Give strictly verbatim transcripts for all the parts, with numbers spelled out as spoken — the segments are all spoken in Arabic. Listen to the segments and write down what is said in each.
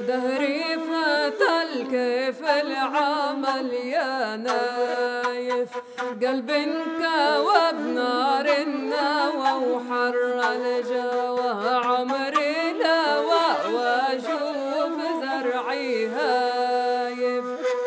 دهري فتل كيف العمل يا نايف، قلب انكوى بنار النوى وحر الجوى، عمري لوى واشوف زرعي هايف.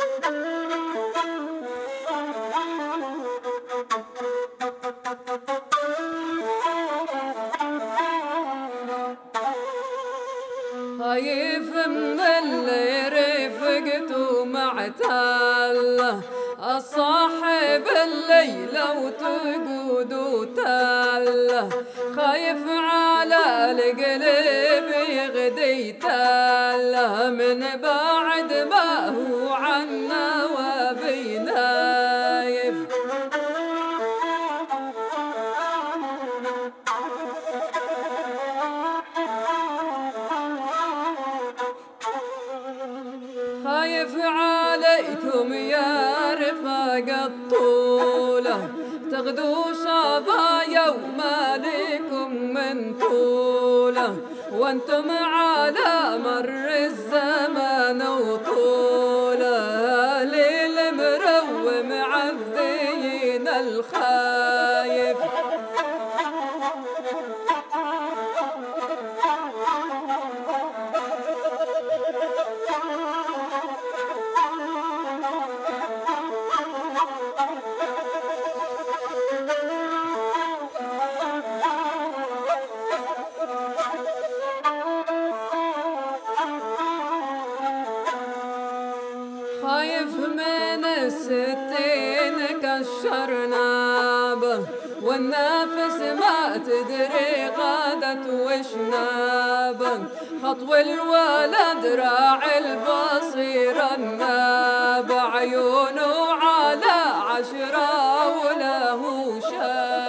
خايف من اللي رفقته معتله، الصاحب الليل وتقودوا تله، خايف على القلب يغدي تله، من بعد ما هو عنا وبينايف. خايف عليكم يا رفاق الطولة، تغدوا صبايا وما لكم من طولة، وانتم على مر الزمان وطولة، ليل مروم معذين الخايف. خايف من الستين كشرنا به، والنفس ما تدري غادت وش نابه، خطو الولد راعي البصير الناب، عيونه على عشرة وله شاب.